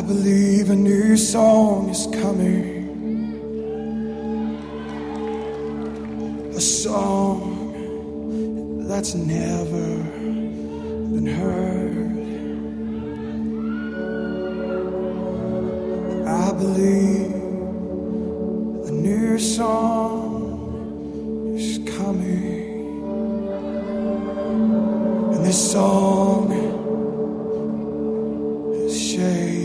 believe a new song is coming, a song that's never been heard. I believe a new song is coming, and this song is shade.